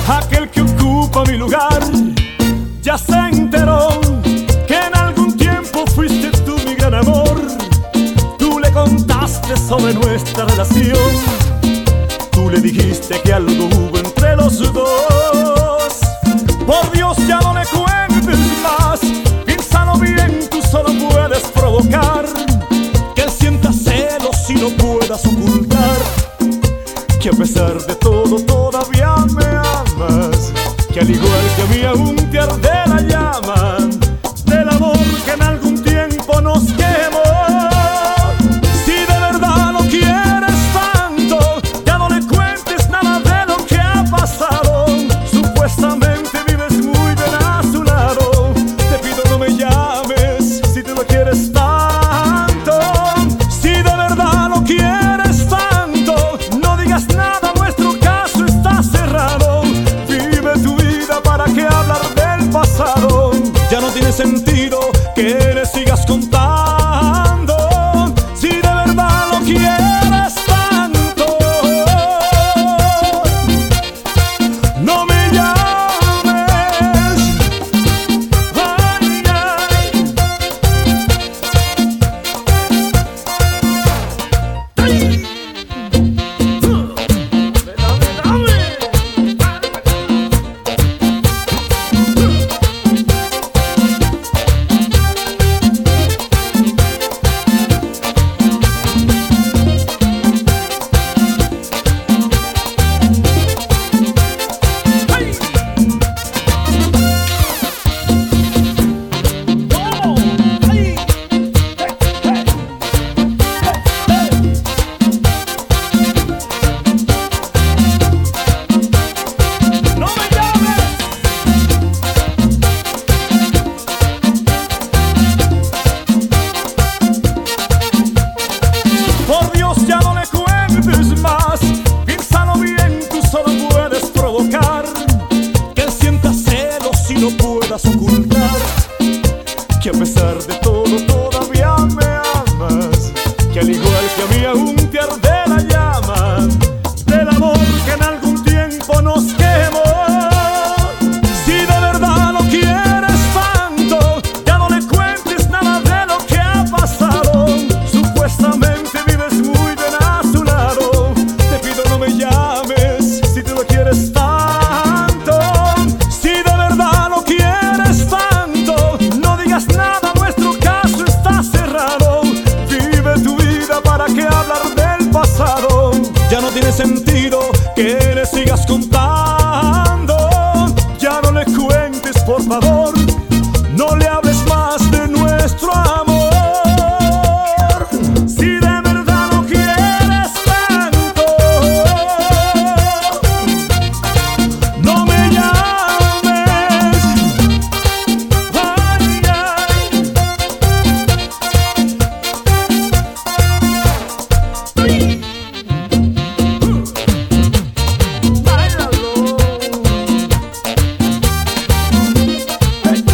Aquel que ocupa mi lugar ya se enteró que en algún tiempo fuiste tú mi gran amor. Tú le contaste sobre nuestra relación, tú le dijiste que algo hubo entre los dos. Por Dios, ya no le cuentes más, piénsalo bien, tú solo puedes provocar que él sienta celos y no puedas ocultar que a pesar de todo todavía me amas, que al igual que a mí aún te arde la llama del amor que en algún tiempo nos quemó. Si de verdad lo quieres tanto, ya no le cuentes nada de lo que ha pasado. Supuestamente vives muy bien a su lado. Te pido no me llames si tú lo quieres tanto. Si de verdad lo quieres tanto, no digas nada, nuestro caso está cerrado. Vive tu vida, ¿para qué hablar del pasado? Ya no tiene sentido que le sigas contando. Si de verdad lo quieres tanto, no me llames. Ay, ay. Por Dios, ya no le cuentes más, piénsalo bien, tú solo puedes provocar que él sienta celos y no puedas ocultar que a pesar de todo todavía me amas, que al igual que a mí aún te arde la llama del amor que en algún tiempo nos quemó. Si de verdad lo quieres tanto, ya no le cuentes nada de lo que ha pasado. Supuestamente vives muy bien a su lado. Te pido no me llames si tú lo quieres tanto. Si de verdad lo quieres tanto, no digas nada, nuestro caso está cerrado. Vive tu vida, ¿para qué hablar del pasado? Ya no tiene sentido que le sigas contando. Ya no le cuentes, por favor, no le hables más de nuestro amor. Si de verdad lo quieres tanto, no me llames. Ay, ay. Báilalo. Hey,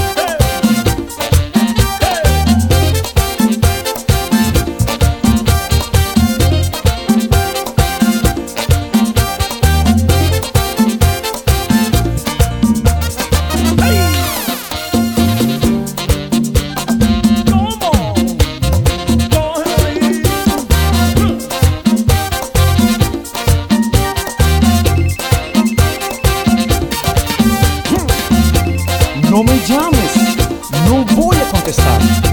hey. ¿Cómo? Cógelo ahí. No me llames, no voy a contestar.